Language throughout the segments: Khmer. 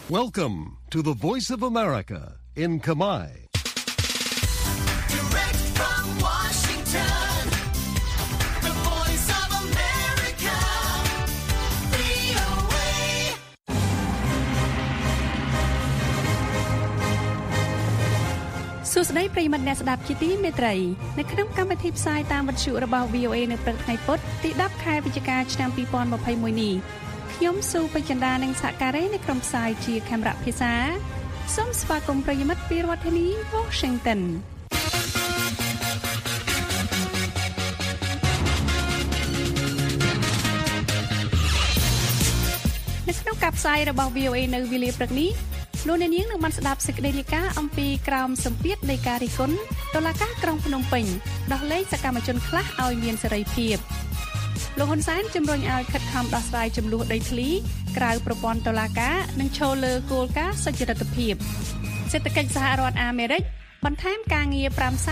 Welcome to the Voice of America in Kamai. Direct from Washington, the Voice of America, VOA. សួស្តីប្រិយមិត្តអ្នកស្ដាប់ជាទីមេត្រីនៅក្នុងកម្មវិធីផ្សាយតាមវិទ្យុរបស់ VOA នៅព្រឹកថ្ងៃពុធទី10ខែវិច្ឆិកាឆ្នាំ2021នេះខ្ញុំស៊ូបចិន្តានិងសហការីនៅក្រុមផ្សាយជាខេមរៈភាសាសូមស្វាគមន៍ប្រិយមិត្តពីរដ្ឋធានី Washington នៅក្នុងការផ្សាយរបស់ VOA នៅវេលាព្រឹកនេះលោកអ្នកនាងនឹងបានស្ដាប់សេចក្តីរាយការណ៍អំពីក្រមសម្ពាធនៃការរិះគន់តុលាការក្រុងភ្នំពេញដោះលែងសកម្មជនខ្លះឲ្យមានសេរីភាពលោកហ៊ុនសែនជំរុញឲ្យខិតខំដោះស្រាយចំនួនដីធ្លីក្រៅប្រព័ន្ធតុលាការនិងឈលលើគោលការណ៍សុចរិតភាពសេដ្ឋកិច្ចសហរដ្ឋអាមេរិកបន្ថែមការងារ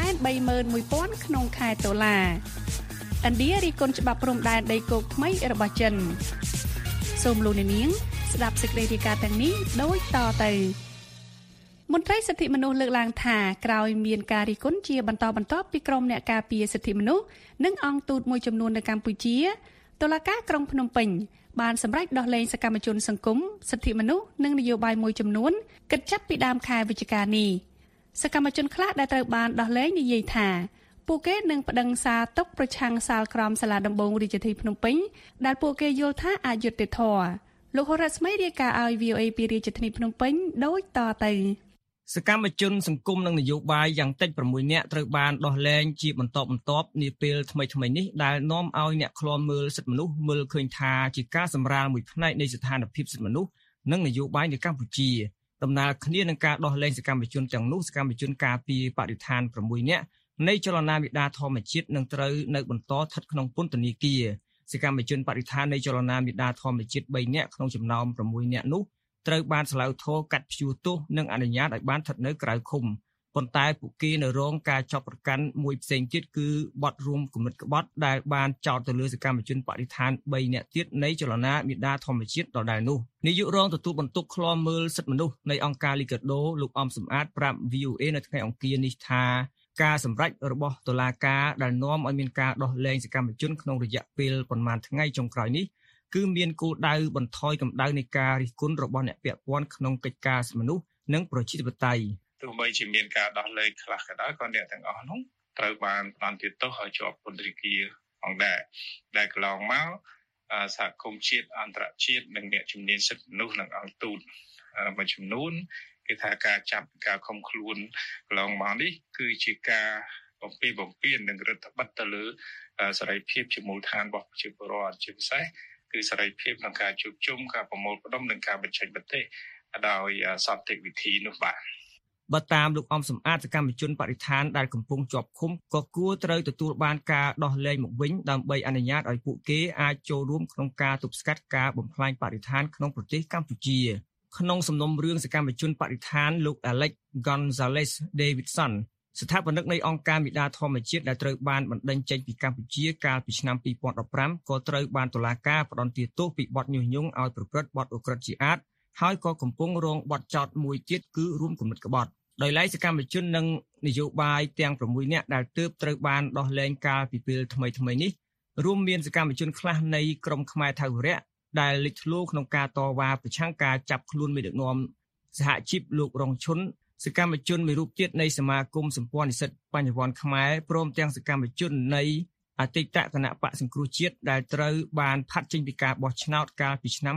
531,000 ក្នុងខែតុលាឥណ្ឌារិះគន់ច្បាប់ព្រំដែនដីគោកថ្មីរបស់ចិនសូមលោកអ្នកនាងស្ដាប់សេចក្តីរាយការណ៍ទាំងនេះដូចតទៅមន្ត្រីសិទ្ធិមនុស្សលើកឡើងថាក្រោយមានការរិះគន់ជាបន្តបន្ទាប់ពីក្រុមអ្នកការពារសិទ្ធិមនុស្សនិងអង្គទូតមួយចំនួននៅកម្ពុជាតុលាការក្រុងភ្នំពេញបានសម្រេចដោះលែងសកម្មជនសង្គមសិទ្ធិមនុស្សនិងនយោបាយមួយចំនួនគិតចាប់ពីដើមខែវិច្ឆិកានេះសកម្មជនខ្លះដែលត្រូវបានដោះលែងនិយាយថាពួកគេនឹងប្តឹងសារទុកប្រឆាំងសាលក្រមសាលាដំបងរាជធានីភ្នំពេញដែលពួកគេយល់ថាអយុត្តិធម៌លោកហរ៉ាស្មីរាយការណ៍ឲ្យ VOA ពីរាជធានីភ្នំពេញដូចតទៅសកម្មជនសង្គមនិងនយោបាយយ៉ាងតិច6នាក់ត្រូវបានដោះលែងជាបន្តបន្ទាប់នាពេលថ្មីៗនេះដែលនាំឲ្យអ្នកឃ្លាំមើលសិទ្ធិមនុស្សមើលឃើញថាជាការសម្រាលមួយផ្នែកនៃស្ថានភាពសិទ្ធិមនុស្សនិងនយោបាយនៅកម្ពុជាដំណើរគ្នានឹងការដោះលែងសកម្មជនទាំងនោះសកម្មជនការពារបរិស្ថាន6នាក់នៃចលនាមេដាធម្មជាតិនឹងត្រូវនៅបន្តស្ថិតក្នុងពន្ធនាគារសកម្មជនបរិស្ថាននៃចលនាមេដាធម្មជាតិ3នាក់ក្នុងចំណោម6នាក់នោះត្រូវបានសាឡាវធរកាត់ព្យួរទោសនិងអនុញ្ញាតឲ្យបានស្ថិតនៅក្រៅឃុំប៉ុន្តែពួកគេនៅរងការចាប់ប្រកាន់មួយផ្សេងទៀតគឺបទរួមគំនិតក្បត់ដែលបានចោទទៅលើសកម្មជនបរិស្ថាន3នាក់ទៀតនៃចលនាមេដាធម្មជាតិដដែលនោះនាយករងទទួលបន្ទុកឃ្លាំមើលសិទ្ធិមនុស្សនៃអង្គការលីកាដូលោកអំសំអាតប្រាប់ VOA នៅថ្ងៃអង្គារនេះថាការសម្រេចរបស់តុលាការដែលនាំឲ្យមានការដោះលែងសកម្មជនក្នុងរយៈពេលប្រមាណថ្ងៃចុងក្រោយនេះគឺមានគោលដៅបន្ថយកម្ដៅនៃការរិះគន់របស់អ្នកពាក់ព័ន្ធក្នុងកិច្ចការសិទ្ធិមនុស្សនិងប្រជាធិបតេយ្យទោះបីជាមានការដោះលែងខ្លះក៏ដោយក៏អ្នកទាំងអស់នោះត្រូវបានបានទៀតទោសឲ្យជាប់ពន្ធនាគារផងដែលកន្លងមកសហគមន៍ជាតិអន្តរជាតិនិងអ្នកជំនាញសិទ្ធិមនុស្សនិងអង្គទូតមួយចំនួនគេថាការចាប់ការឃុំខ្លួនកន្លងមកនេះគឺជាការបំពេញនិងរដ្ឋបတ်ទៅលើសេរីភាពជាមូលដ្ឋានរបស់ប្រជាពលរដ្ឋជាពិសេសគឺសេរីភាពក្នុងការជួបជុំការប្រមូលផ្ដុំនិងការបញ្ចេញមតិដោយសន្តិវិធីនោះបាទបើតាមលោកអំសំអាតសកម្មជនបរិស្ថានដែលកំពុងជាប់ឃុំក៏គួរត្រូវទទួលបានការដោះលែងមកវិញដើម្បីអនុញ្ញាតឲ្យពួកគេអាចចូលរួមក្នុងការទប់ស្កាត់ការបំផ្លាញបរិស្ថានក្នុងប្រទេសកម្ពុជាក្នុងសំណុំរឿងសកម្មជនបរិស្ថានលោក Alex Gonzalez Davidson ស្ថាបនិកនៃអង្គការមេដាធម្មជាតិដែលត្រូវបានបណ្តេញចេញពីកម្ពុជាកាលពីឆ្នាំ2015ក៏ត្រូវបានតុលាការផ្តន្ទាទោសពីបទញុះញង់ឲ្យប្រព្រឹត្តបទឧក្រិដ្ឋជាអាតហើយក៏កំពុងរងបទចោទមួយទៀតគឺរួមគំនិតក្បត់ដោយឡែកសកម្មជននិងនយោបាយទាំង6នាក់ដែលទើបត្រូវបានដោះលែងកាលពីពេលថ្មីនេះរួមមានសកម្មជនខ្លះនៃក្រុមខ្មែរថៅវរៈដែលលេចធ្លោក្នុងការតវ៉ាប្រឆាំងការចាប់ខ្លួនមេដឹកនាំសហជីពលោករងឈុនសកម្មជនមួយរូបទៀតនៃសមាគមសម្ព័ន្ធនិស្សិតបញ្ញវន្តខ្មែរព្រមទាំងសកម្មជននៃអតីតគណៈបកសង្គ្រោះជាតិដែលត្រូវបានផាត់ចេញពីការបោះឆ្នោតកាលពីឆ្នាំ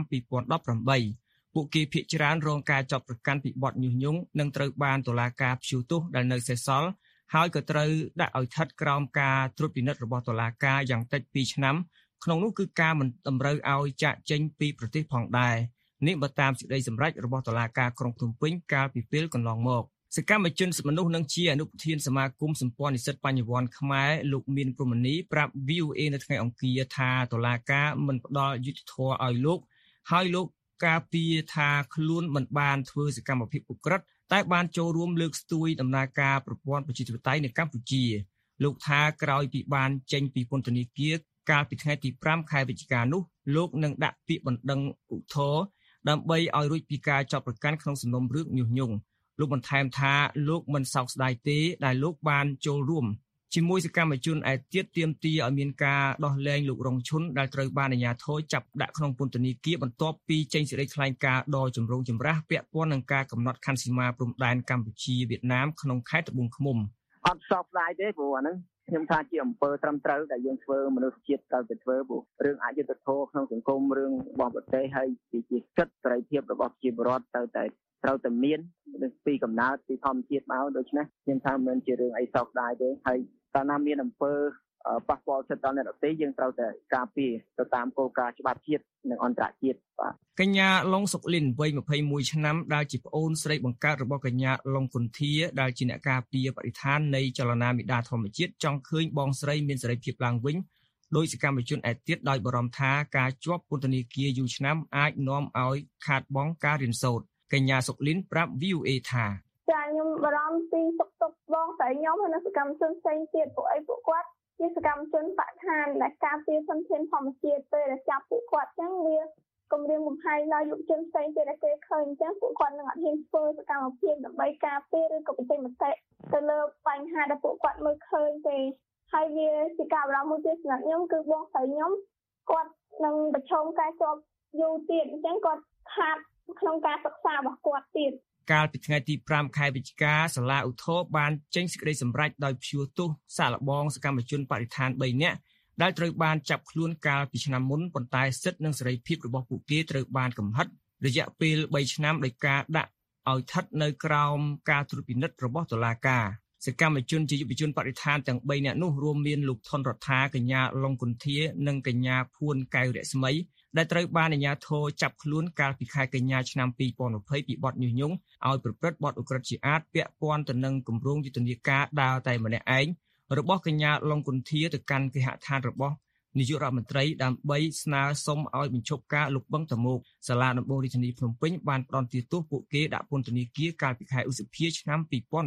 2018ពួកគេភាគច្រើនរងការចាប់ប្រកាន់ពីបទញុះញង់និងត្រូវបានតុលាការព្យួរទោសដែលនៅសេសសល់ហើយក៏ត្រូវដាក់ឲ្យស្ថិតក្រោមការត្រួតពិនិត្យរបស់តុលាការយ៉ាងតិច2ឆ្នាំក្នុងនោះគឺការមិនតម្រូវឲ្យចាកចេញពីប្រទេសផងដែរនេះបើតាមសេចក្តីសម្រេចរបស់តុលាការក្រុងភ្នំពេញកាលពីពេលកន្លងមកសកម្មជនសិទ្ធិមនុស្សនិងជាអនុប្រធានសមាគមសម្ព័ន្ធនិស្សិតបញ្ញវន្តខ្មែរលោកមានព្រហ្មនីប្រាប់ VOA នៅថ្ងៃអង្គារថាតុលាការមិនផ្ដល់យុត្តិធម៌ឲ្យលោកហើយលោកការពារថាខ្លួនមិនបានធ្វើសកម្មភាពឧក្រិដ្ឋតែបានចូលរួមលើកស្ទួយដំណើរការប្រព័ន្ធប្រជាធិបតេយ្យនៅកម្ពុជាលោកថាក្រោយពីបានចេញពីពន្ធនាគារកាលពីថ្ងៃទី5ខែវិច្ឆិកានោះលោកនឹងដាក់ពាក្យបណ្ដឹងឧទ្ធរណ៍ដើម្បីឲ្យរួចពីការចាប់ប្រកាន់ក្នុងសំណុំរឿងញុះញង់លោកបន្ថែមថាលោកមិនសោកស្ដាយទេដែលលោកបានចូលរួមជាមួយសកម្មជនឯទៀតទាមទារឲ្យមានការដោះលែងលោករងឈុនដែលត្រូវបានអាជ្ញាធរចាប់ដាក់ក្នុងពន្ធនាគារបន្ទាប់ពីចេញសេចក្តីថ្លែងការណ៍ដ៏ចម្រូងចម្រាសពាក់ព័ន្ធនឹងការកំណត់ខណ្ឌសីមាព្រំដែនកម្ពុជាវៀតណាមក្នុងខេត្តត្បូងឃ្មុំអត់សោកស្ដាយទេព្រោះអាហ្នឹងខ្ញុំថាជាអំពើត្រឹមត្រូវដែលយើងធ្វើមនុស្សជាតិត្រូវតែធ្វើព្រោះរឿងអយុត្តិធម៌ក្នុងសង្គមរឿងរបស់ប្រទេសហើយជាសិទ្ធិសេរីភាពរបស់ប្រជាពលរដ្ឋត្រូវតែមានពីកំណើតពីធម្មជាតិមកដូច្នេះខ្ញុំថាមិនមែនជារឿងអីសោកស្ដាយទេហើយកាលណាមានអំពើប៉ះពាល់សិទ្ធិដល់អ្នកដទៃយើងត្រូវតែការពារទៅតាមគោលការណ៍ច្បាប់ជាតិនិងអន្តរជាតិបាទកញ្ញាឡុងសុកលិនវ័យ21ឆ្នាំដែលជាប្អូនស្រីបង្កើតរបស់កញ្ញាឡុងគុន្ធាដែលជាអ្នកការពារបរិស្ថាននៃចលនាមេដាធម្មជាតិចង់ឃើញបងស្រីមានសេរីភាពឡើងវិញដោយសកម្មជនឯទៀតដោយបារម្ភថាការជាប់ពន្ធនាគារយូរឆ្នាំអាចនាំឲ្យខាតបង់ការរៀនសូត្រកញ្ញាសុកលិនប្រាប់ VOA ថាចាខ្ញុំបារម្ភពីសុខទុក្ខបងស្រីខ្ញុំហើយនិងសកម្មជនផ្សេងទៀតពួកគាត់ជាសកម្មជនបរិស្ថានដែលការពារធនធានធម្មជាតិពេលដែលចាប់ពួកគាត់អញ្ចឹងវាគម្រាមកំហែងដល់យុវជនផ្សេងទៀតដែលគេឃើញអញ្ចឹងពួកគាត់នឹងអត់ហ៊ានធ្វើសកម្មភាពដើម្បីការពារឬក៏បញ្ចេញមតិទៅលើបញ្ហាដែលពួកគាត់មើលឃើញទេហើយវាជាការបារម្ភមួយទៀតសម្រាប់ខ្ញុំគឺបងស្រីខ្ញុំគាត់នឹងប្រឈមការជាប់យូរទៀតអញ្ចឹងគាត់ខាតក្នុងការសិក្សារបស់គាត់ទៀតកាលពីថ្ងៃទី5ខែវិច្ឆិកាសាលាឧទ្ធរបានចេញសេចក្តីសម្រេចដោយព្យួរទោសសាកល្បងសកម្មជនបរិស្ថាន3នាក់ដែលត្រូវបានចាប់ខ្លួនកាលពីឆ្នាំមុនប៉ុន្តែសិទ្ធិនិងសេរីភាពរបស់ពួកគេត្រូវបានកំហិតរយៈពេល3ឆ្នាំដោយការដាក់ឲ្យស្ថិតនៅក្រោមការត្រួតពិនិត្យរបស់តុលាការសកម្មជនជាយុវជនបរិស្ថានទាំង3នាក់នោះរួមមានលោកថនរដ្ឋាកញ្ញាឡុងគុន្ធានិងកញ្ញាភួនកែវរស្មីដែលត្រូវបានអាជ្ញាធរចាប់ខ្លួនកាលពីខែកញ្ញាឆ្នាំ2020ពីបទញុះញង់ឲ្យប្រព្រឹត្តបទឧក្រិដ្ឋជាអាតពាក់ព័ន្ធទៅនឹងគម្រោងយុទ្ធនាការដើរតែម្នាក់ឯងរបស់កញ្ញាឡុងគុន្ធាទៅកាន់គេហដ្ឋានរបស់នាយករដ្ឋមន្ត្រីដើម្បីស្នើសុំឲ្យបញ្ឈប់ការលុបបង្កតមកសាលាដំបងរាជធានីភ្នំពេញបានផ្តន្ទាទោសពួកគេដាក់ពន្ធនាគារកាលពីខែឧសភាឆ្នាំ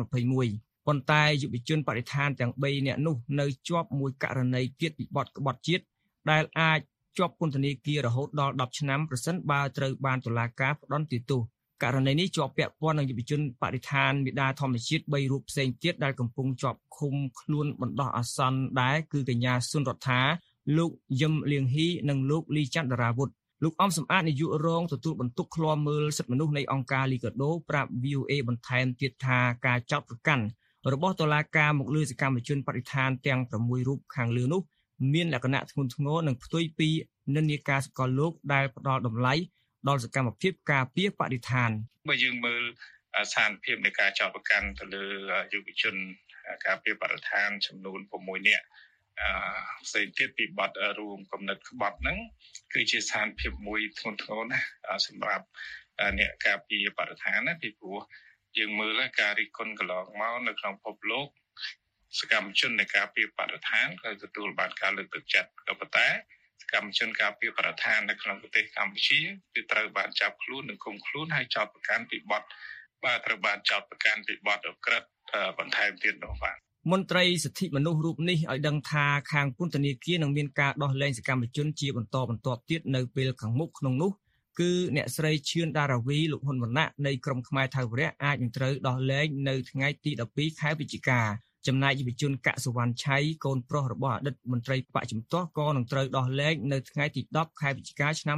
2021ប៉ុន្តែយុវជនបរិស្ថានទាំង3នាក់នោះនៅជាប់មួយករណីទៀតពីបទក្បត់ជាតិដែលអាចជាប់ពន្ធនាគាររហូតដល់10ឆ្នាំប្រសិនបើត្រូវបានតុលាការផ្តន្ទាទោសករណីនេះជាប់ពាក់ព័ន្ធនឹងយុវជនបរិស្ថានមេដាធម្មជាតិ3រូបផ្សេងទៀតដែលកំពុងជាប់ឃុំខ្លួនបណ្ដោះអាសន្នដែរគឺកញ្ញាសុនរដ្ឋាលោកយឹមលៀងហ៊ីនិងលោកលីច័ន្ទរាវុធលោកអំសំអាតនាយករងទទួលបន្ទុកឃ្លាំមើលសិទ្ធិមនុស្សនៃអង្គការលីកាដូប្រាប់ VOA បន្ថែមទៀតថាការចោទប្រកាន់របស់តុលាការមកលើសកម្មជនបរិស្ថានទាំង6រូបខាងលើនោះមានលក្ខណៈធ្ងន់ធ្ងរនិងផ្ទុយពីនិន្នាការសកលលោកដែលផ្ដល់តម្លៃដល់សកម្មភាពការពារបរិស្ថានបើយើងមើលស្ថានភាពនៃការចោទប្រកាន់ទៅលើយុវជនការពារបរិស្ថានចំនួន6នាក់ផ្សេងទៀតពីបទរួមគំនិតក្បត់ហ្នឹងគឺជាស្ថានភាពមួយធ្ងន់ធ្ងរណាស់សម្រាប់អ្នកការពារបរិស្ថានណាពីព្រោះយើងមើលការរិះគន់កន្លងមកនៅក្នុងពិភពលោកសកម្មជននៃការពារបរិស្ថានក៏ទទួលបានការលើកទឹកចិត្តក៏ប៉ុន្តែសកម្មជនការពារបរិស្ថាននៅក្នុងប្រទេសកម្ពុជាគឺត្រូវបានចាប់ខ្លួននិងឃុំខ្លួនហើយចោទប្រកាន់ពីបទត្រូវបានចោទប្រកាន់ពីបទឧក្រិដ្ឋបន្ថែមទៀតនោះបាទមន្ត្រីសិទ្ធិមនុស្សរូបនេះឲ្យដឹងថាខាងពន្ធនាគារនឹងមានការដោះលែងសកម្មជនជាបន្តបន្ទាប់ទៀតនៅពេលខាងមុខក្នុងនោះគឺអ្នកស្រីឈឿនដារាវីលោកហ៊ុនវណ្ណៈនៃក្រុមខ្មែរថៅវរៈអាចនឹងត្រូវដោះលែងនៅថ្ងៃទី12ខែវិច្ឆិកាចំណែកយុវជនកសុវណ្ណឆៃកូនប្រុសរបស់អតីតមន្ត្រីបកជំទាស់ក៏នឹងត្រូវដោះលែងនៅថ្ងៃទី10ខែវិច្ឆិកាឆ្នាំ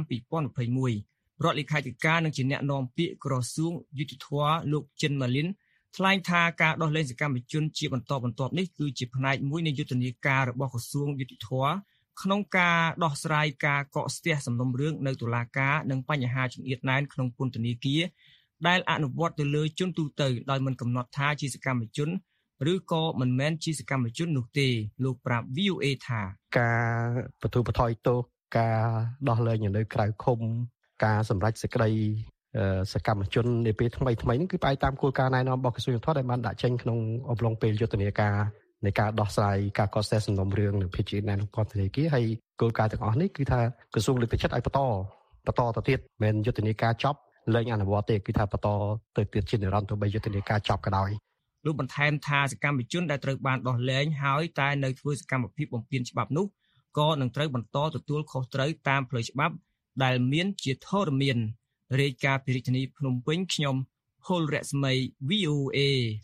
2021រដ្ឋលេខាធិការនិងជាអ្នកនាំពាក្យក្រសួងយុតិធធម៌លោកចិនម៉ាលីនថ្លែងថាការដោះលែងសកម្មជនជាបន្តបន្ទាប់នេះគឺជាផ្នែកមួយនៃយុទ្ធនាការរបស់ក្រសួងយុតិធធម៌ក្នុងការដោះស្រាយការកកស្ទះសំណុំរឿងនៅតុលាការនិងបញ្ហាជំនាញណែនក្នុងពន្ធនាគារដែលអនុវត្តទៅលើជនទូទៅដោយមិនកំណត់ថាជាសកម្មជនឬក៏មិនមែនជាសកម្មជននោះទេលោកប្រាប់ VOA ថាការបន្ទូបន្ថយទោសការដោះលែងនៅក្រៅឃុំការសម្រេចសេចក្តីសកម្មជននាពេលថ្មីនេះគឺផ្អែកតាមគោលការណ៍ណែនាំរបស់ក្រសួងយុតិធធម៌ដែលបានដាក់ចេញក្នុងអំឡុងពេលយុទ្ធនាការនៃការដោះស្រាយការកកស្ទះសំណុំរឿងនៅភេទជាតិណែនក្នុងពន្ធនាគារហើយគោលការណ៍ទាំងអស់នេះគឺថាក្រសួងលើកទឹកចិត្តឲ្យបន្តទៅទៀតមិនយុទ្ធនាការចប់លែងអនុវត្តទេគឺថាបន្តទៅទៀតជានិរន្តរ៍ទោះបីយុទ្ធនាការចប់ក៏ដោយលោកបន្ថែមថាសកម្មជនដែលត្រូវបានដោះលែងហើយតែនៅធ្វើសកម្មភាពបំពានច្បាប់នោះក៏នឹងត្រូវបន្តទទួលខុសត្រូវតាមផ្លូវច្បាប់ដែលមានជាធរមានរាយការណ៍ពីរាជធានីភ្នំពេញខ្ញុំហុលរស្មី VOA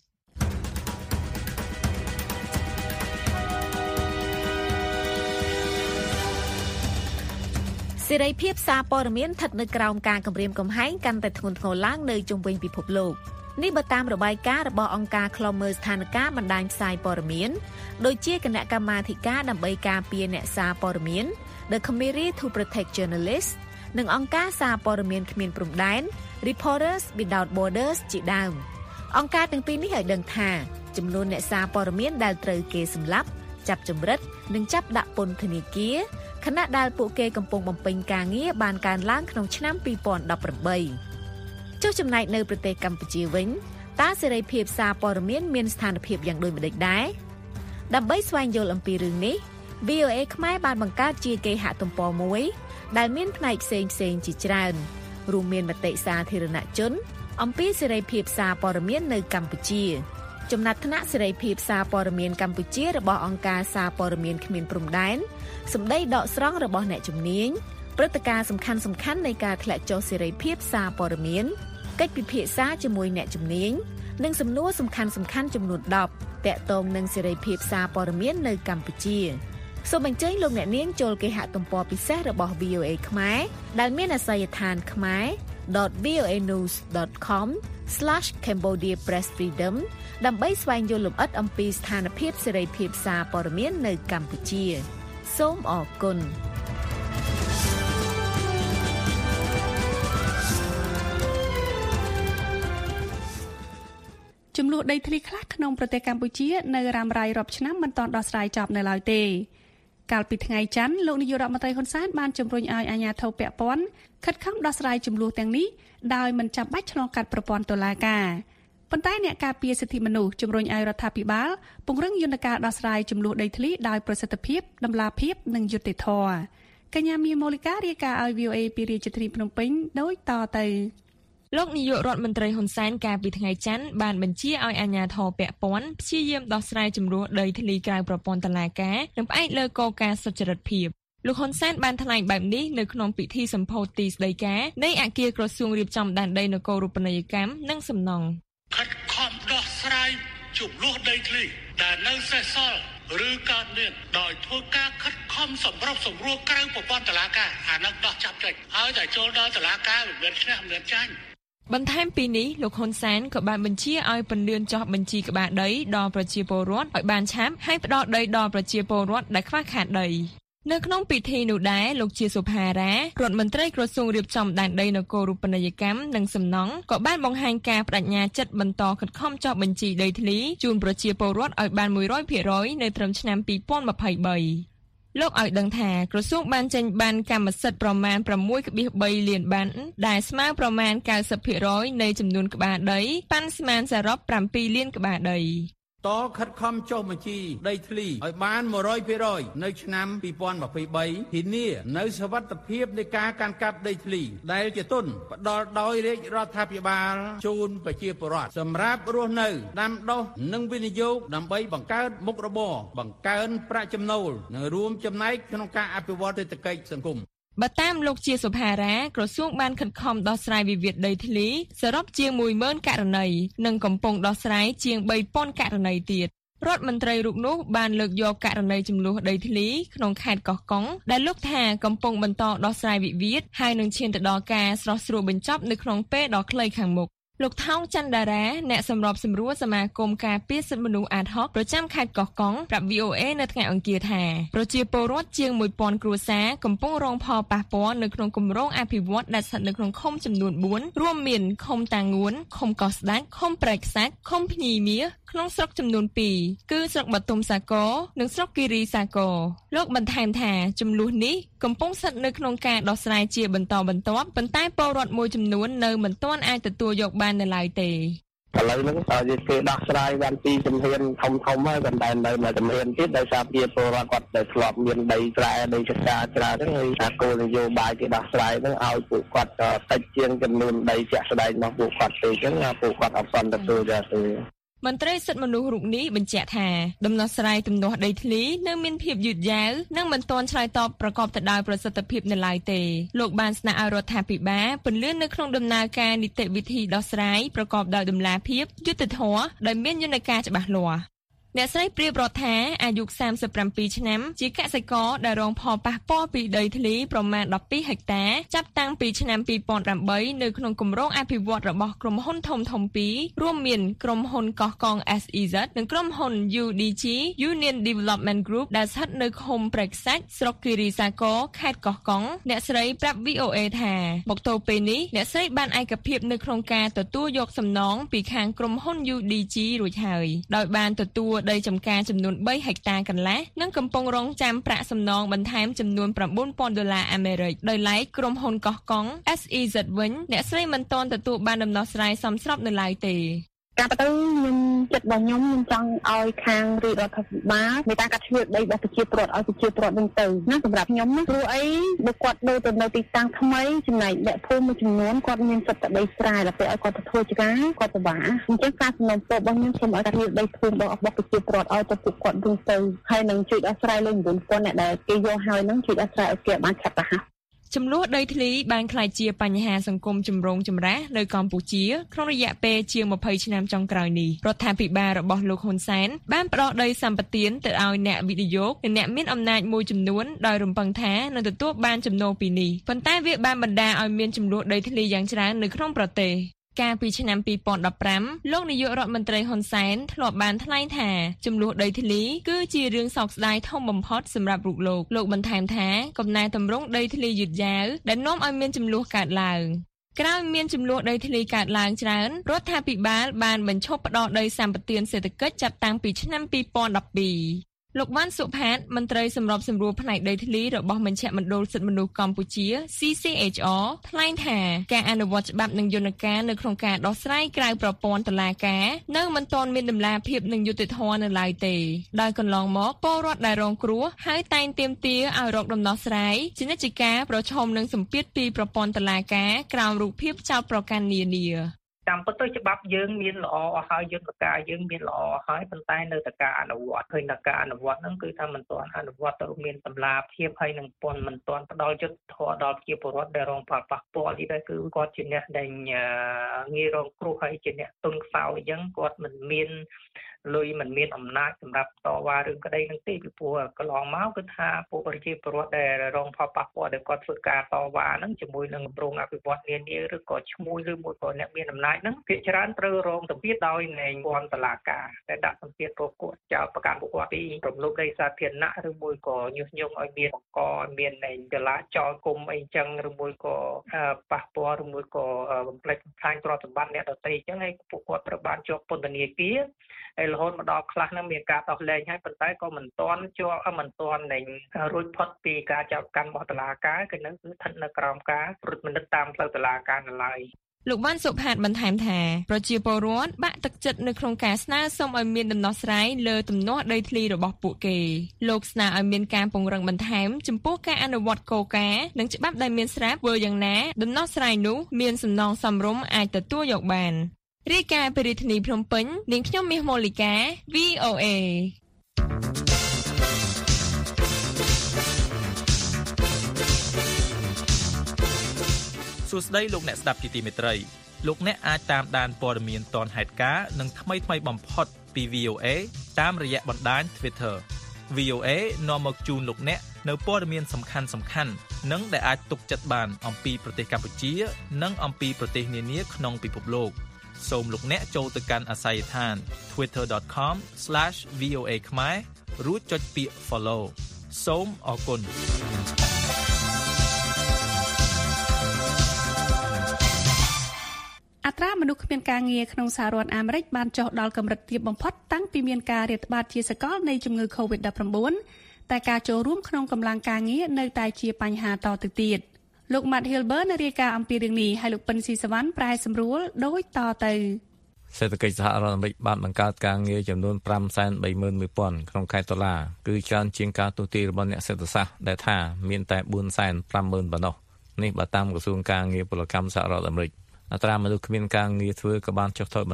សេរីភាពសារព័ត៌មានស្ថិតនៅក្រោមការគំរាមកំហែងកាន់តែធ្ងន់ធ្ងរឡើងនៅជុំវិញពិភពលោកនេះបើតាមរបាយការណ៍របស់អង្គការឃ្លាំមើលស្ថានភាពបណ្ដាញផ្សាយព័ត៌មានដូចជាគណៈកម្មាធិការដើម្បីការពារអ្នកសារព័ត៌មាន The Committee to Protect Journalists និងអង្គការសារព័ត៌មានគ្មានព្រំដែន Reporters Without Borders ជាដើមអង្គការទាំងពីរនេះឲ្យដឹងថាចំនួនអ្នកសារព័ត៌មានដែលត្រូវគេសម្លាប់ចាប់ចម្រិតនិងចាប់ដាក់ពន្ធនាគារខណៈដែលពួកគេកំពុងបំពេញការងារបានកើនឡើងក្នុងឆ្នាំ2018ចុះចំណែកនៅប្រទេសកម្ពុជាវិញតើសេរីភាពសារព័ត៌មានមានស្ថានភាពយ៉ាងដូចម្តេចដែរដើម្បីស្វែងយល់អំពីរឿងនេះ VOA ខ្មែរបានបង្កើតជាគេហទំព័រមួយដែលមានផ្នែកផ្សេងៗជាច្រើនរួមមានមតិសាធារណជនអំពីសេរីភាពសារព័ត៌មាននៅកម្ពុជាចំណាត់ថ្នាក់សេរីភាពសារព័ត៌មានកម្ពុជារបស់អង្គការសារព័ត៌មានគ្មានព្រំដែនសម្ដីដកស្រង់របស់អ្នកជំនាញព្រឹត្តិការណ៍សំខាន់ៗនៃការធ្លាក់ចុះសេរីភាពសារព័ត៌មានកិច្ចពិភាក្សាជាមួយអ្នកជំនាញនិងសំណួរសំខាន់ៗចំនួន10ទាក់ទងនឹងសេរីភាពសារព័ត៌មាននៅកម្ពុជាសូមអញ្ជើញលោកអ្នកនាងចូលគេហទំព័រពិសេសរបស់ VOA ខ្មែរដែលមានអាសយដ្ឋានkhmer.voanews.com/cambodiapressfreedom ដើម្បីស្វែងយល់លម្អិតអំពីស្ថានភាពសេរីភាពសារព័ត៌មាននៅកម្ពុជាសូមអរគុណចំនួនដីធ្លីខ្លះក្នុងប្រទេសកម្ពុជានៅរ៉ាំរ៉ៃរាប់ឆ្នាំមិនទាន់ដោះស្រាយចប់នៅឡើយទេកាលពីថ្ងៃច័ន្ទលោកនាយករដ្ឋមន្ត្រីហ៊ុនសែនបានជំរុញឲ្យអាជ្ញាធរពាក់ព័ន្ធខិតខំដោះស្រាយចំនួនទាំងនេះដោយមិនចាំបាច់ឆ្លងកាត់ប្រព័ន្ធតុលាការប៉ុន្តែអ្នកការពារសិទ្ធិមនុស្សជំរុញឲ្យរដ្ឋាភិបាលពង្រឹងយន្តការដោះស្រាយចំនួនដីធ្លីដោយប្រសិទ្ធភាពតម្លាភាពនិងយុត្តិធម៌កញ្ញាមានមូលិការាយការណ៍ឲ្យ VOA ពីរាជធានីភ្នំពេញដូចតទៅលោកនាយករដ្ឋមន្ត្រីហ៊ុនសែនកាលពីថ្ងៃច័ន្ទបានបញ្ជាឲ្យអាជ្ញាធរពាក់ព័ន្ធព្យាយាមដោះស្រាយចំនួនដីធ្លីក្រៅប្រព័ន្ធតុលាការនិងផ្អែកលើគោលការណ៍សុចរិតភាពលោកហ៊ុនសែនបានថ្លែងបែបនេះនៅក្នុងពិធីសម្ពោធទីស្តីការនៃអគារក្រសួងរៀបចំដែនដីនគររូបនីយកម្មនិងសំណង់ខិតខំដោះស្រាយចំនួនដីធ្លីដែលនៅសេសសល់ឬកើតមានដោយធ្វើការខិតខំសម្របសម្រួលក្រៅប្រព័ន្ធតុលាការអានឹងដោះចាប់ចេញហើយតែចូលដល់តុលាការវាមានឈ្នះមានចាញ់បន្ថែមពីនេះលោកហ៊ុនសែនក៏បានបញ្ជាឲ្យពន្យាចោះបញ្ជីក្បាលដីដល់ប្រជាពលរដ្ឋឲ្យបានឆាប់ហើយផ្ដល់ដីដល់ប្រជាពលរដ្ឋដែលខ្វះខាតដីនៅក្នុងពិធីនោះដែរលោកជាសុផារ៉ារដ្ឋមន្ត្រីក្រសួងរៀបចំដែនដីនគររូបនីយកម្មនិងសំណង់ក៏បានបង្ហាញការបដិញ្ញាចិត្តបន្តខិតខំចោះបញ្ជីដីធ្លីជូនប្រជាពលរដ្ឋឲ្យបាន 100% នៅត្រឹមឆ្នាំ2023លោកឲ្យដឹងថាក្រសួងបានចេញបានកម្មសិទ្ធិប្រមាណ 6.3 លានបានដែលស្មើប្រមាណ 90% នៃចំនួនក្បាលដីប៉ាន់ស្មានសរុប 7 លានក្បាលដីតខិតខំចុះបញ្ជីដីធ្លីឲ្យបាន 100% នៅឆ្នាំ2023ធានានៅសុវត្ថិភាពនៃការកាន់កាប់ដីធ្លីដែលជាទុនផ្ដល់ដោយរាជរដ្ឋាភិបាលជូនប្រជាពលរដ្ឋសម្រាប់រស់នៅដាំដុះនិងវិនិយោគដើម្បីបង្កើតមុខរបរបង្កើនប្រាក់ចំណូលនិងរួមចំណែកក្នុងការអភិវឌ្ឍសេដ្ឋកិច្ចសង្គមបើតាមលោកជាសុផារ៉ាក្រសួងបានខិតខំដោះស្រាយវិវាទដីធ្លីសរុបជាង 10,000 ករណីនិងកំពុងដោះស្រាយជាង 3,000 ករណីទៀតរដ្ឋមន្ត្រីរូបនោះបានលើកយកករណីចំនួនដីធ្លីក្នុងខេត្តកោះកុងដែលលោកថាកំពុងបន្តដោះស្រាយវិវាទហើយនឹងឈានទៅដល់ការស្រោះស្រួលបញ្ចប់នៅក្នុងពេលដ៏ខ្លីខាងមុខលោកថោងច័ន្ទតារាអ្នកសម្របសម្រួលសមាគមការពារសិទ្ធិមនុស្សអាតហុកប្រចាំខេត្តកោះកុងប្រាប់ VOA នៅថ្ងៃអង្គារថាប្រជាពលរដ្ឋជាង 1000 គ្រួសារកំពុងរងផលប៉ះពាល់នៅក្នុងគម្រោងអភិវឌ្ឍដែលស្ថិតនៅក្នុងឃុំចំនួន4រួមមានឃុំតាងួនឃុំកោះស្ដេចឃុំព្រែកខ្សាច់ឃុំភ្ញីមាសក្នុងស្រុកចំនួន2គឺស្រុកបាទុមសាគរនិងស្រុកគិរីសាគរលោកបន្ថែមថាចំនួននេះកំពុងស្ថិតនៅក្នុងការដោះស្រាយជាបន្តបន្ទាប់ប៉ុន្តែពលរដ្ឋមួយចំនួននៅមិនទាន់អាចទទួលយកបាននៅឡើយទេឥឡូវហ្នឹងតើគេដោះស្រាយបានពីជំហានធំៗហើយប៉ុន្តែនៅមួយជំហានទៀតដោយសារពលរដ្ឋគាត់ដែលធ្លាប់មានដីស្រែដីចកាច្រើនហ្នឹងហើយថាគោលនយោបាយគេដោះស្រាយហ្នឹងឲ្យពួកគាត់តិចជាងចំនួនដីជាក់ស្ដែងរបស់ពួកគាត់ទេអញ្ចឹងពួកគាត់អត់ទាន់ទទួលយកទេមន្ត្រីសិទ្ធិមនុស្សរូបនេះបញ្ជាក់ថាដំណោះស្រាយទំនាស់ដីធ្លីនៅមានភាពយឺតយ៉ាវនិងមិនទាន់ឆ្លើយតបប្រកបទៅដោយប្រសិទ្ធភាពនៅឡើយទេលោកបានស្នើឲ្យរដ្ឋាភិបាលពន្យល់នៅក្នុងដំណើរការនីតិវិធីដោះស្រាយប្រកបដោយតម្លាភាពយុត្តិធម៌ដោយមានយន្តការច្បាស់លាស់អ្នកស្រីព្រាបរដ្ឋាអាយុ37ឆ្នាំជាកសិករដែលរងផលប៉ះពាល់ពីដីធ្លីប្រមាណ12ហិកតាចាប់តាំងពីឆ្នាំ2018នៅក្នុងគម្រោងអភិវឌ្ឍរបស់ក្រុមហ៊ុនធំៗពីររួមមានក្រុមហ៊ុនកោះកុង SEZ និងក្រុមហ៊ុន UDG Union Development Group ដែលស្ថិតនៅឃុំព្រែកខ្សាច់ស្រុកគិរីសាគរខេត្តកោះកុងអ្នកស្រីប្រាប់ VOA ថាមកទល់ពេលនេះអ្នកស្រីបានឯកភាពនៅក្នុងការទទួលយកសំណងពីខាងក្រុមហ៊ុន UDG រួចហើយដោយបានទទួលដីចម្ការចំនួន3ហិកតាកន្លះនិងកំពុងរងចាំប្រាក់សំណងបន្ថែមចំនួន$9,000អាមេរិកដោយឡែកក្រុមហ៊ុនកោះកុង SEZ វិញអ្នកស្រីមិនទាន់ទទួលបានដំណោះស្រាយសមស្របនៅឡើយទេការទៅខ្ញុំចិត្តរបស់ខ្ញុំចង់ឲ្យខាងរាជរដ្ឋាភិបាលមេត្តាកាត់ជ្រឿដីរបស់ប្រជាពលរដ្ឋឲ្យប្រជាពលរដ្ឋវិញទៅណាសម្រាប់ខ្ញុំណាព្រោះអីបើគាត់ដូរទៅនៅទីតាំងថ្មីចំណែកអ្នកភូមិមួយចំនួនគាត់មានសិទ្ធិដីស្រែដល់ពេលឲ្យគាត់ទៅធ្វើចការគាត់ពិបាកអញ្ចឹងការសំណូមពររបស់ខ្ញុំសូមឲ្យរាជដីភូមិរបស់ប្រជាពលរដ្ឋឲ្យទៅពួកគាត់វិញទៅហើយនឹងជួយដោះស្រាយលើ9,000អ្នកដែលគេយកហើយនឹងជួយដោះស្រាយឲ្យគេបានឆាប់រហ័សចំនួនដីធ្លីបានក្លាយជាបញ្ហាសង្គមចម្រូងចម្រាសនៅកម្ពុជាក្នុងរយៈពេលជាង20ឆ្នាំចុងក្រោយនេះរដ្ឋាភិបាលរបស់លោកហ៊ុនសែនបានផ្ដល់ដីសម្បត្តិទៅឲ្យអ្នកវិនិយោគនិងអ្នកមានអំណាចមួយចំនួនដោយរំពឹងថានឹងទទួលបានចំណូលពីនេះប៉ុន្តែវាបានបណ្ដាលឲ្យមានចំនួនដីធ្លីយ៉ាងច្រើននៅក្នុងប្រទេសកាលពីឆ្នាំ2015លោកនាយករដ្ឋមន្ត្រីហ៊ុនសែនធ្លាប់បានថ្លែងថាចំនួនដីធ្លីគឺជារឿងសោកស្ដាយធំបំផុតសម្រាប់រូបលោកបន្ថែមថាកំណែទម្រង់ដីធ្លីយឺតយ៉ាវដែលនាំឲ្យមានចំនួនកើតឡើងក្រោយមានចំនួនដីធ្លីកើតឡើងច្រើនរដ្ឋាភិបាលបានបញ្ឈប់ផ្ដល់ដីសម្បត្តិសេដ្ឋកិច្ចចាប់តាំងពីឆ្នាំ2012លោកវ៉ាន់សុផាតមន្ត្រីសម្របសម្រួលផ្នែកដីធ្លីរបស់មជ្ឈមណ្ឌលសិទ្ធិមនុស្សកម្ពុជា CCHR ថ្លែងថាការអនុវត្តច្បាប់និងយន្តការនៅក្នុងការដោះស្រាយក្រៅប្រព័ន្ធតុលាការនៅមិនទាន់មានដំណាភាពនិងយុត្តិធម៌នៅឡើយទេដោយកន្លងមកពលរដ្ឋដែលរងគ្រោះហើយតែងទាមទារឲ្យរកដំណោះស្រាយជានិច្ចការប្រឈមនឹងសម្ពាធពីប្រព័ន្ធតុលាការក្រោមរូបភាពចោទប្រកាន់នានាតាមពិតទៅច្បាប់យើងមានល្អហើយយន្តការយើងមានល្អហើយប៉ុន្តែនៅតែការអនុវត្តឃើញថាការអនុវត្តហ្នឹងគឺថាមិនទាន់អនុវត្តទៅមានតម្លាភាពហើយនឹងមិនទាន់ផ្ដល់យុត្តិធម៌ដល់ប្រជាពលរដ្ឋដែលរងផលប៉ះពាល់នេះដែរគឺគាត់ជាអ្នកដែលងាយរងគ្រោះហើយជាអ្នកទុនខ្សោយអញ្ចឹងគាត់មិនមានលុយមិនមានអំណាចសម្រាប់តវ៉ារឿងក្តីនឹងទេពីព្រោះកន្លងមកគឺថាពួកប្រជាពលរដ្ឋដែលរងផលប៉ះពាល់ដែលគាត់ធ្វើការតវ៉ាហ្នឹងជាមួយនឹងគម្រោងអភិវឌ្ឍនានាឬក៏ឈ្មោះឬមួយក៏អ្នកមានអំណាចហ្នឹងភាគច្រើនត្រូវរងសម្ពាធដោយនៃព័ន្ធតុលាការដែលដាក់សម្ពាធពួកគាត់ចោទប្រកាន់ពួកគាត់ពីរំលោភដីសាធារណៈឬមួយក៏ញុះញង់ឲ្យមានបង្កមាននៃចលាចលគុំអីចឹងឬមួយក៏ប៉ះពាល់ឬមួយក៏បំផ្លិចបំផ្លាញទ្រព្យសម្បត្តិអ្នកដទៃចឹងហើយពួកគាត់ត្រូវបានជាប់ពន្ធនាគារហើយរហូតមកដល់ខ្លះហ្នឹងមានការដោះលែងហើយប៉ុន្តែក៏មិនទាន់នឹងរួចផុតពីការចោទប្រកាន់របស់តុលាការគឺនៅគឺស្ថិតនៅក្រោមការត្រួតពិនិត្យតាមផ្លូវតុលាការនៅឡើយលោកវ៉ាន់សុផាតបន្ថែមថាប្រជាពលរដ្ឋបាក់ទឹកចិត្តនៅក្នុងការស្នើសុំឲ្យមានដំណោះស្រាយលើទំនាស់ដីធ្លីរបស់ពួកគេលោកស្នើឲ្យមានការពង្រឹងបន្ថែមចំពោះការអនុវត្តគោលការណ៍និងច្បាប់ដែលមានស្រាប់ធ្វើយ៉ាងណាដំណោះស្រាយនោះមានសំណងសមរម្យអាចទទួលយកបានរាយការណ៍ពីរាជធានីភ្នំពេញនាងខ្ញុំមាសម៉ូលីកា VOA សួស្តីលោកអ្នកស្ដាប់ជាទីមេត្រីលោកអ្នកអាចតាមដានព័ត៌មានទាន់ហេតុការណ៍និងថ្មីៗបំផុតពី VOA តាមរយៈបណ្ដាញ Twitter VOA នាំមកជូនលោកអ្នកនៅព័ត៌មានសំខាន់ៗនិងដែលអាចទុកចិត្តបានអំពីប្រទេសកម្ពុជានិងអំពីប្រទេសនានាក្នុងពិភពលោកសូមលោកអ្នកចូលទៅកាន់អាស័យដ្ឋាន twitter.com/voa ខ្មែររួចចុចពាក្យ follow សូមអរគុណអត្រាមនុស្សគ្មានការងារក្នុងសហរដ្ឋអាមេរិកបានចុះដល់កម្រិតទាបបំផុតតាំងពីមានការរាតត្បាតជាសកលនៃជំងឺ COVID-19 តែការចូលរួមក្នុងកម្លាំងការងារនៅតែជាបញ្ហាតទៅទៀតលោក Matt Hilber នៅរាយការណ៍អំពីរឿងនេះហើយលោកពិនស៊ីសវណ្ណប្រែសម្រួលដូចតទៅសេដ្ឋកិច្ចសហរដ្ឋអាមេរិកបានបង្កើតការងារចំនួន 531,000 ក្នុងខែតុលាគឺច្រើនជាងការទូទាយរបស់អ្នកសេដ្ឋសាស្ត្រដែលថាមានតែ 450,000 ប៉ុណ្ណោះនេះបើតាមក្រសួងការងារពលកម្មសហរដ្ឋអាមេរិកអត្រាមនុស្សគ្មានការងារធ្វើក៏បានចុះថយបន្តិច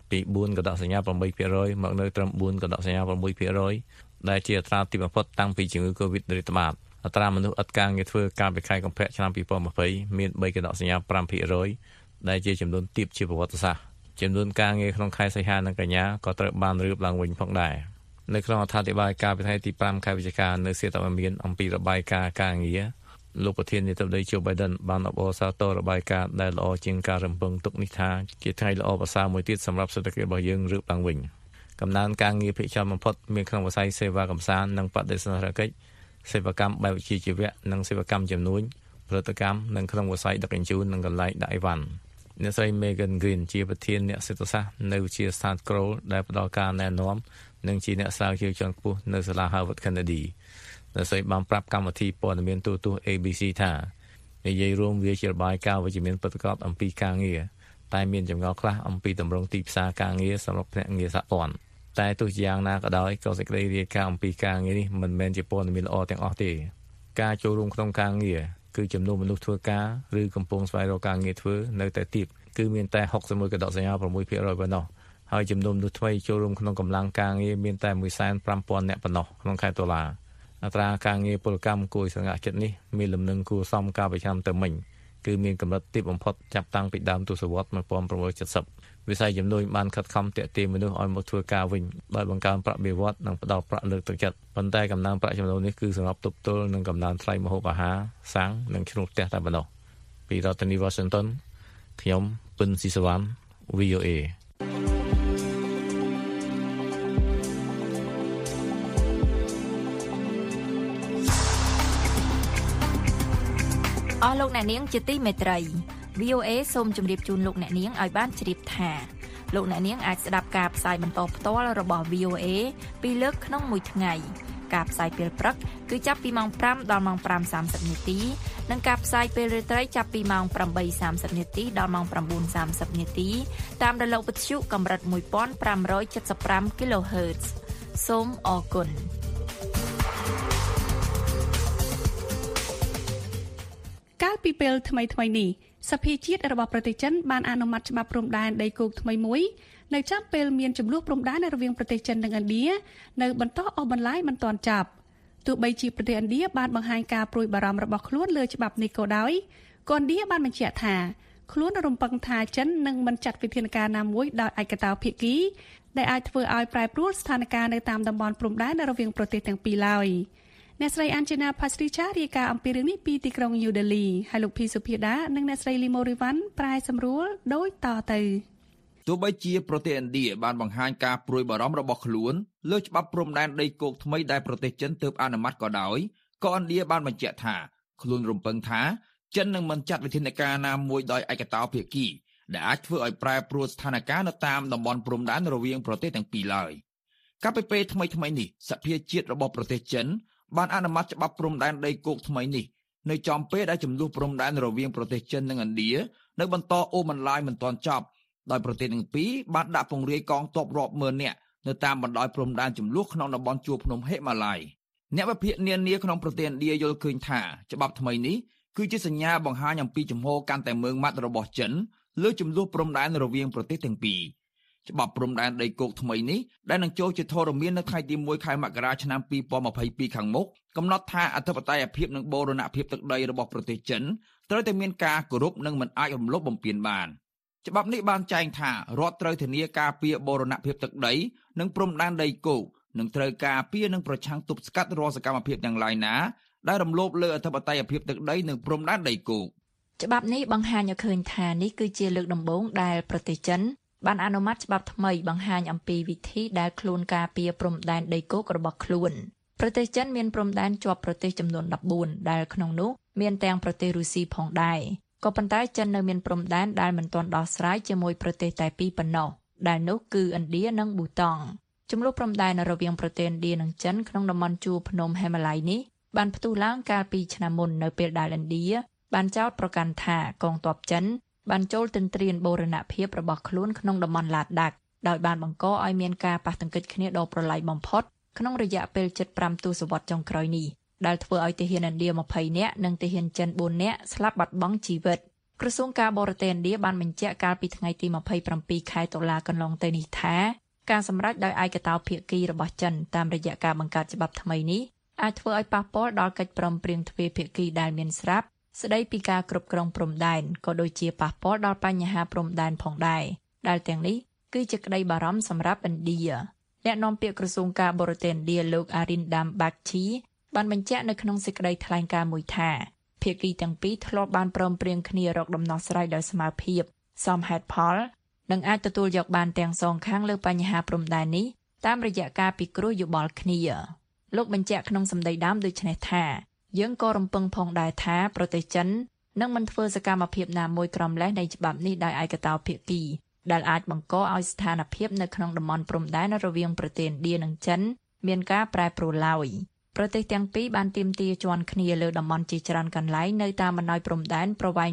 ពី4កដកសញ្ញា 8% មកនៅត្រឹម4កដកសញ្ញា 6% ដែលជាអត្រាទីបំផុតតាំងពីជំងឺ Covid រាតត្បាតអត្រាមនុស្សឥតការងារធ្វើកាលពីខែកុម្ភៈឆ្នាំ2020មាន3កដកសញ្ញា 5% ដែលជាចំនួនទាបជាប្រវត្តិសាស្ត្រចំនួនការងារក្នុងខែសីហានិងកញ្ញាក៏ត្រូវបានរៀបឡើងវិញផងដែរនៅក្នុងអត្ថាធិប្បាយការពីថ្ងៃទី5ខែវិច្ឆិកានៅសេតវិមានអំពីរបាយការណ៍ការងារលោកប្រធានាធិបតី Joe Biden បានអបអរសាទររបាយការណ៍ដែលល្អជាងការរំពឹងទុកនេះថាជាថ្ងៃល្អប្រសើរមួយទៀតសម្រាប់សេដ្ឋកិច្ចរបស់យើងរៀបឡើងវិញកំណើនការងារភាគច្រើនបំផុតមានក្នុងវិស័យសេវាកម្មសាននិងបដិសណ្ឋារកិច្ចសេវាកម្មបែបវិជ្ជាជីវៈនិងសេវាកម្មជំនួញផលិតកម្មនិងក្នុងវិស័យដឹកជញ្ជូននិងកន្លែងដាក់អីវ៉ាន់អ្នកស្រី Megan Green ជាប្រធានអ្នកសេដ្ឋសាស្ត្រនៅវិទ្យាស្ថាន Kroll ដែលផ្ដល់ការណែនាំនិងជាអ្នកស្រាវជ្រាវជាន់ខ្ពស់នៅសាលា Harvard Kennedy អ្នកស្រីបានប្រាប់កម្មវិធីព័ត៌មានទូរទស្សន៍ ABC ថានិយាយរួមវាជារបាយការណ៍វិជ្ជមានពិតប្រាកដអំពីការងារតែមានចម្ងល់ខ្លះអំពីទម្រង់ទីផ្សារការងារសម្រាប់ភ្នាក់ងារសហព័ន្ធតែទោះជាយ៉ាងណាក៏ដោយក៏សេចក្តីរាយការណ៍អំពីការងារនេះមិនមែនជាព័ត៌មានល្អទាំងអស់ទេការចូលរួមក្នុងការងារគឺចំនួនមនុស្សធ្វើការឬកំពុងស្វែងរកការងារធ្វើនៅតែទាបគឺមានតែ61កដកសញ្ញា 6% ប៉ុណ្ណោះហើយចំនួនមនុស្សថ្មីចូលរួមក្នុងកម្លាំងការងារមានតែ 150,000 នាក់ប៉ុណ្ណោះក្នុងខែតុលាអត្រាការងារពលកម្មគួរសង្កត់ចិត្តនេះមានលំនឹងគួរសមកាលពីឆ្នាំទៅមិញគឺមានកម្រិតទាបបំផុតចាប់តាំងពីដើមទសវត្សរ៍ 1970 វិស័យជំនួញបានខិតខំទាក់ទាញមនុស្សឲ្យមកធ្វើការវិញដោយបង្កើនប្រាក់បៀវត្សនិងផ្ដល់ប្រាក់លើកទឹកចិត្តប៉ុន្តែកំណើនប្រាក់ចំណូលនេះគឺសម្រាប់ទប់ទល់នឹងកំណើនថ្លៃម្ហូបអាហារសាំងនិងឈ្នួលផ្ទះតែប៉ុណ្ណោះពីរដ្ឋធានី Washington ខ្ញុំពិនស៊ីសវណ្ណ VOA អស់លោកអ្នកនាងជាទីមេត្រី VOA សូមជម្រាបជូនលោកអ្នកនាងឲ្យបានជ្រាបថាលោកអ្នកនាងអាចស្ដាប់ការផ្សាយបន្តផ្ទាល់របស់ VOA ពីរលើកក្នុងមួយថ្ងៃការផ្សាយពេលព្រឹកគឺចាប់ពីម៉ោង 5 ដល់ម៉ោង 5:30 នាទីនិងការផ្សាយពេលរាត្រីចាប់ពីម៉ោង 8:30 នាទីដល់ម៉ោង 9:30 នាទីតាមរលកវិទ្យុកម្រិត 1575 kHz សូមអរគុណកាលពីពេលថ្មីៗនេះសភាជាតិរបស់ប្រទេសចិនបានអនុម័តច្បាប់ព្រំដែនដីគោកថ្មីមួយនៅចំពេលមានចំនួនព្រំដែនរវាងប្រទេសចិននិងឥណ្ឌានៅបន្តអស់បន្លាយមិនទាន់ចប់ទោះបីជាប្រទេសឥណ្ឌាបានបង្ហាញការព្រួយបារម្ភរបស់ខ្លួនលើច្បាប់នេះក៏ដោយក៏ឥណ្ឌាបានបញ្ជាក់ថាខ្លួនរំពឹងថាចិននឹងមិនចាត់វិធានការណាមួយដោយឯកតោភាគីដែលអាចធ្វើឲ្យប្រែប្រួលស្ថានភាពនៅតាមតំបន់ព្រំដែនរវាងប្រទេសទាំងពីរឡើយអ្នកស្រីអានជីណាផាស្រីឆារាយការណ៍អំពីរឿងនេះពីទីក្រុងញូដេលីហើយលោកភីសុភាដានិងអ្នកស្រីលីម៉ូរីវ៉ាន់ប្រែសម្រួលដូចតទៅទោះបីជាប្រទេសឥណ្ឌាបានបង្ហាញការព្រួយបារម្ភរបស់ខ្លួនលើច្បាប់ព្រំដែនដីគោកថ្មីដែលប្រទេសចិនទើបអនុម័តក៏ដោយក៏ឥណ្ឌាបានបញ្ជាក់ថាខ្លួនរំពឹងថាចិននឹងមិនចាត់វិធានការណាមួយដោយឯកតោភាគីដែលអាចធ្វើឲ្យប្រែប្រួលស្ថានភាពនៅតាមតំបន់ព្រំដែនរវាងប្រទេសទាំងពីរឡើយកាលពីពេលថ្មីៗនេះសភាជាតិរបស់ប្រទេសចិនបានអនុម័តច្បាប់ព្រំដែនដីគោកថ្មីនេះនៅចំពេលដែលចំនួនព្រំដែនរវាងប្រទេសចិននិងឥណ្ឌានៅបន្តអូសបន្លាយមិនទាន់ចប់ដោយប្រទេសទាំងពីរបានដាក់ពង្រាយកងទ័ពរាប់ម៉ឺននាក់នៅតាមបណ្ដោយព្រំដែនចំនួនក្នុងតំបន់ជួរភ្នំហេម៉ាឡៃអ្នកវិភាគនានាក្នុងប្រទេសឥណ្ឌាយល់ឃើញថាច្បាប់ថ្មីនេះគឺជាសញ្ញាបង្ហាញអំពីជំហរកាន់តែម៉ឺងម៉ាត់របស់ចិនលើចំនួនព្រំដែនរវាងប្រទេសទាំងពីរច្បាប់ព្រំដែនដីគោកថ្មីនេះដែលនឹងចូលជាធរមាននៅថ្ងៃទី1ខែមករាឆ្នាំ2022ខាងមុខកំណត់ថាអធិបតេយ្យភាពនិងបូរណភាពទឹកដីរបស់ប្រទេសចិនត្រូវតែមានការគោរពនិងមិនអាចរំលោភបំពានបានច្បាប់នេះបានចែងថារដ្ឋត្រូវធានាការពារបូរណភាពទឹកដីនិងព្រំដែនដីគោកនិងត្រូវការពារនិងប្រឆាំងទប់ស្កាត់រាល់សកម្មភាពទាំងឡាយណាដែលរំលោភលើអធិបតេយ្យភាពទឹកដីនិងព្រំដែនដីគោកច្បាប់នេះបង្ហាញឲ្យឃើញថានេះគឺជាលើកដំបូងដែលប្រទេសចិនបានអនុម័តច្បាប់ថ្មីបង្ហាញអំពីវិធីដែលខ្លួនការពារព្រំដែនដីគោករបស់ខ្លួនប្រទេសចិនមានព្រំដែនជាប់ប្រទេសចំនួន14ដែលក្នុងនោះមានទាំងប្រទេសរុស្ស៊ីផងដែរក៏ប៉ុន្តែចិននៅមានព្រំដែនដែលមិនទាន់ដោះស្រាយជាមួយប្រទេសតែពីរប៉ុណ្ណោះដែលនោះគឺឥណ្ឌានិងប៊ូតង់ជម្លោះព្រំដែនរវាងប្រទេសឥណ្ឌានិងចិនក្នុងតំបន់ជួរភ្នំហេម៉ាឡៃនេះបានផ្ទុះឡើងកាលពីឆ្នាំមុននៅពេលដែលឥណ្ឌាបានចោទប្រកាន់ថាកងទ័ពចិនបានចូលទន្ទ្រានបូរណភាពរបស់ខ្លួនក្នុងតំបន់ឡាដាក់ដោយបានបង្កឲ្យមានការប៉ះទង្គិចគ្នាដ៏ប្រឡាយបំផុតក្នុងរយៈពេល75ទសវត្សរ៍ចុងក្រោយនេះដែលធ្វើឲ្យទាហានឥណ្ឌា20នាក់និងទាហានចិន4នាក់ស្លាប់បាត់បង់ជីវិតក្រសួងការបរទេសឥណ្ឌាបានបញ្ជាក់កាលពីថ្ងៃទី27ខែតុលាកន្លងទៅនេះថាការសម្រេចដោយឯកតោភាគីរបស់ចិនតាមរយៈការបង្កើតច្បាប់ថ្មីនេះអាចធ្វើឲ្យប៉ះពាល់ដល់កិច្ចព្រមព្រៀងទ្វេភាគីដែលមានស្រាប់ស្ដីពីការគ្រប់គ្រងព្រំដែនក៏ដូចជាប៉ះពាល់ដល់បញ្ហាព្រំដែនផងដែរដែលទាំងនេះគឺជាក្តីបារម្ភសម្រាប់ឥណ្ឌាអ្នកនាំពាក្យក្រសួងការបរទេសឥណ្ឌាលោក Arindam Bagchi បានបញ្ជាក់នៅក្នុងសេចក្តីថ្លែងការណ៍មួយថាភាគីទាំងពីរធ្លាប់បានព្រមព្រៀងគ្នារកដំណោះស្រាយដោយស្មើភាពសមហេតុផលនិងអាចទទួលយកបានទាំងសងខាងលើបញ្ហាព្រំដែននេះតាមរយៈការពិគ្រោះយោបល់គ្នាលោកបញ្ជាក់ក្នុងសម្ដីដើមដូចនេះថាយើងក៏រំពឹងផងដែរថាប្រទេសចិននឹងមិនធ្វើសកម្មភាពណាមួយក្រំលែសនៃច្បាប់នេះដោយឯកតោភាគីដែលអាចបង្កឲ្យស្ថានភាពនៅក្នុងតំបន់ព្រំដែនរវាងប្រទេសឥណ្ឌានិងចិនមានការប្រែប្រួលឡើយប្រទេសទាំងពីរបានទាមទារជាន់គ្នាលើតំបន់ជាច្រើនកន្លែងនៅតាមបណ្ដោយព្រំដែនប្រវែង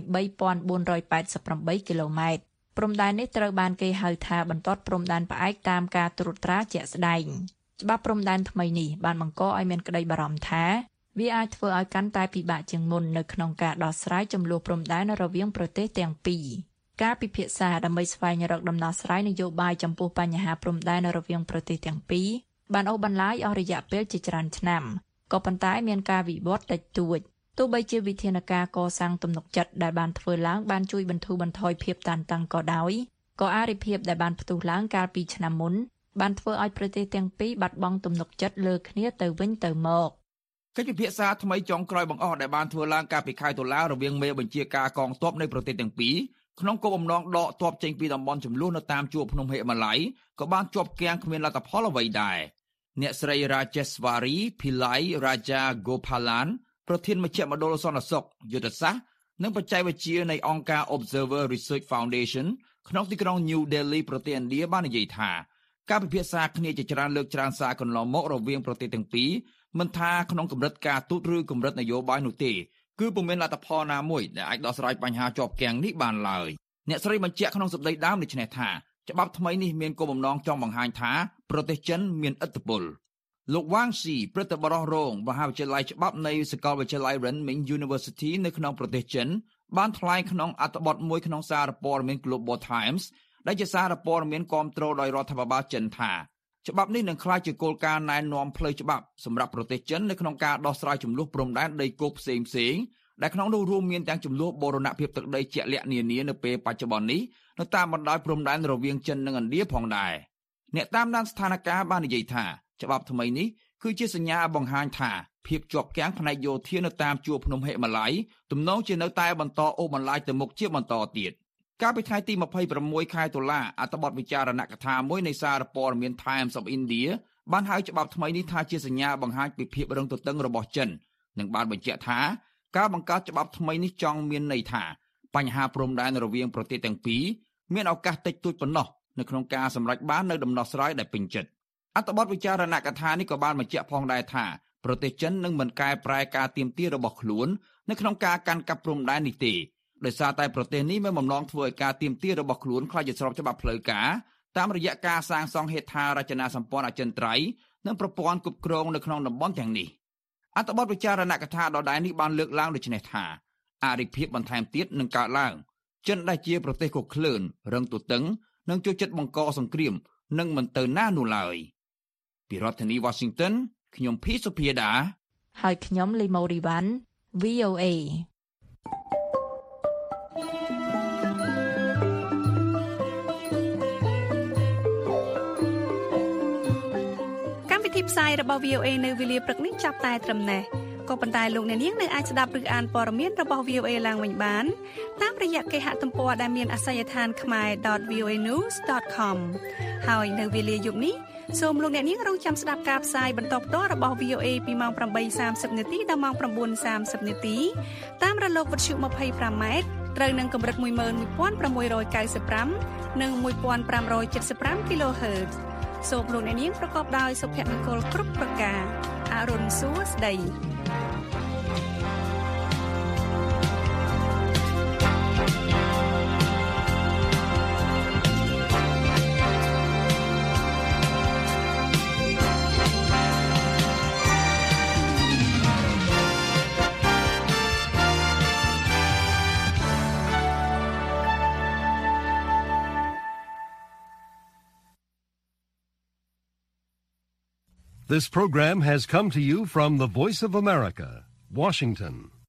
3488 គីឡូម៉ែត្រព្រំដែននេះត្រូវបានគេហៅថាបន្ទាត់ព្រំដែនផ្អែកតាមការត្រួតត្រាជាក់ស្ដែងច្បាប់ព្រំដែនថ្មីនេះបានបង្កឲ្យមានក្តីបារម្ភថាវាអាចធ្វើឲ្យកាន់តែពិបាកជាងមុននៅក្នុងការដោះស្រាយជម្លោះព្រំដែនរវាងប្រទេសទាំងពីរការពិភាក្សាដើម្បីស្វែងរកដំណោះស្រាយនយោបាយចំពោះបញ្ហាព្រំដែនរវាងប្រទេសទាំងពីរបានអូសបន្លាយអស់រយៈពេលជាច្រើនឆ្នាំក៏ប៉ុន្តែមានការវិវត្តតិចតួចទោះបីជាវិធានការកសាងទំនុកចិត្តដែលបានធ្វើឡើងបានជួយបន្ធូរបន្ថយភាពតានតឹងក៏ដោយក៏អារិភាពដែលបានផ្ទុះឡើងកាលពីឆ្នាំមុនបានធ្វើឲ្យប្រទេសទាំងពីរបាត់បង់ទំនុកចិត្តលើគ្នាទៅវិញទៅមកកិច្ចពិភាក្សាថ្មីចុងក្រោយបង្អស់ដែលបានធ្វើឡើងកាលពីខែតុលារវាងមេបញ្ជាការកងទ័ពនៃប្រទេសទាំងពីរក្នុងគោលបំណងដកទ័ពចេញពីតំបន់ជម្លោះនៅតាមជួរភ្នំហិមាល័យក៏បានជាប់គាំងគ្មានលទ្ធផលអ្វីដែរអ្នកស្រី Rajeswari Pillai Raja Gopalan ប្រធានមជ្ឈមណ្ឌលសន្តិសុខយុទ្ធសាស្ត្រនិងបច្ចេកវិទ្យានៃអង្គការ Observer Research Foundation ក្នុងទីក្រុង New Delhi ប្រទេសឥណ្ឌាបាននិយាយថាការពិភាក្សាគ្នាជាច្រើនលើកច្រើនសារកន្លងមករវាងប្រទេសទាំងពីរមិនថាក្នុងកម្រិតការទូតឬកម្រិតនយោបាយនោះទេគឺពុំមានលទ្ធផលណាមួយដែលអាចដោះស្រាយបញ្ហាជាប់គាំងនេះបានឡើយអ្នកស្រីបញ្ជាក់ក្នុងសម្ដីដើមដូចនេះថាច្បាប់ថ្មីនេះមានគោលបំណងចង់បង្ហាញថាប្រទេសចិនមានឥទ្ធិពលលោកវ៉ាងស៊ីព្រឹទ្ធបរិះរងមហាវិទ្យាល័យច្បាប់នៃសាកលវិទ្យាល័យ Renmin University នៅក្នុងប្រទេសចិនបានថ្លែងក្នុងអត្ថបទមួយក្នុងសារព័ត៌មាន Global Times ដែលជាសារព័ត៌មានគាំទ្រដោយរដ្ឋាភិបាលចិនថាច្បាប់នេះនឹងក្លាយជាគោលការណ៍ណែនាំផ្លូវច្បាប់សម្រាប់ប្រទេសចិននៅក្នុងការដោះស្រាយជម្លោះព្រំដែនដីគោកផ្សេងៗដែលក្នុងនោះរួមមានទាំងជម្លោះបូរណភាពទឹកដីជាក់លាក់នានានៅពេលបច្ចុប្បន្ននេះនៅតាមបណ្ដោយព្រំដែនរវាងចិននិងឥណ្ឌាផងដែរអ្នកតាមដានស្ថានភាពបាននិយាយថាច្បាប់ថ្មីនេះគឺជាសញ្ញាបង្ហាញថាភាពជាប់គាំងផ្នែកយោធានៅតាមជួរភ្នំហិមាល័យទំនងជានៅតែបន្តអូសបន្លាយទៅមុខជាបន្តទៀតកាលពីថ្ងៃទី26ខែតុលាអត្ថបទវិចារណកថាមួយនៃសារព័ត៌មាន Times of India បានហៅច្បាប់ថ្មីនេះថាជាសញ្ញាបង្ហាញពីភាពរឹងទទឹងរបស់ចិននិងបានបញ្ជាក់ថាការបង្កើតច្បាប់ថ្មីនេះចង់មានន័យថាបញ្ហាព្រំដែនរវាងប្រទេសទាំងពីរមានឱកាសតិចតួចប៉ុណ្ណោះនៅក្នុងការសម្រេចបាននូវដំណោះស្រាយដែលពេញចិត្តអត្ថបទវិចារណកថានេះក៏បានបញ្ជាក់ផងដែរថាប្រទេសចិននឹងមិនកែប្រែការទាមទាររបស់ខ្លួននៅក្នុងការកាន់កាប់ព្រំដែននេះទេដោយសារតែប្រទេសនេះមានបំណងធ្វើឲ្យការទាមទាររបស់ខ្លួនខ្លាចជាស្របច្បាប់ផ្លូវការតាមរយៈការសាងសង់ហេដ្ឋារចនាសម្ព័ន្ធអចិន្ត្រៃយ៍និងប្រព័ន្ធគ្រប់គ្រងនៅក្នុងតំបន់ទាំងនេះអត្ថបទវិចារណកថាដដែលនេះបានលើកឡើងដូចនេះថាអរិភាពបន្ថែមទៀតនឹងកើតឡើងចិនដែលជាប្រទេសកុកក្លឿនរឹងទទឹងនិងចូលចិត្តបង្កសង្គ្រាមនឹងមិនទៅណានោះឡើយពីរដ្ឋធានី Washington ខ្ញុំភីសុភាដាហើយខ្ញុំលីម៉ូរីវ៉ាន់ VOA ទីផ្សាយរបស់ VOA នៅវេលាព្រឹកនេះចាប់តែត្រឹមនេះក៏ប៉ុន្តែលោកអ្នកនាងនៅអាចស្ដាប់ឬអានព័ត៌មានរបស់ VOA ឡើងវិញបានតាមរយៈគេហទំព័រដែលមានអាសយដ្ឋាន khmer.voanews.com ហើយនៅវេលាយប់នេះសូមលោកអ្នកនាងរងចាំស្ដាប់ការផ្សាយបន្តផ្ទាល់របស់ VOA ពីម៉ោង 8:30 នាទីដល់ម៉ោង 9:30 នាទីតាមរលកវិទ្យុ 25M ត្រូវនឹងកម្រិត 11695 និង 1575 kHzសូមលោកអ្នកនាងប្រកបដោយសុភមង្គលគ្រប់ប្រការអរុនសួស្ដី This program has come to you from the Voice of America, Washington.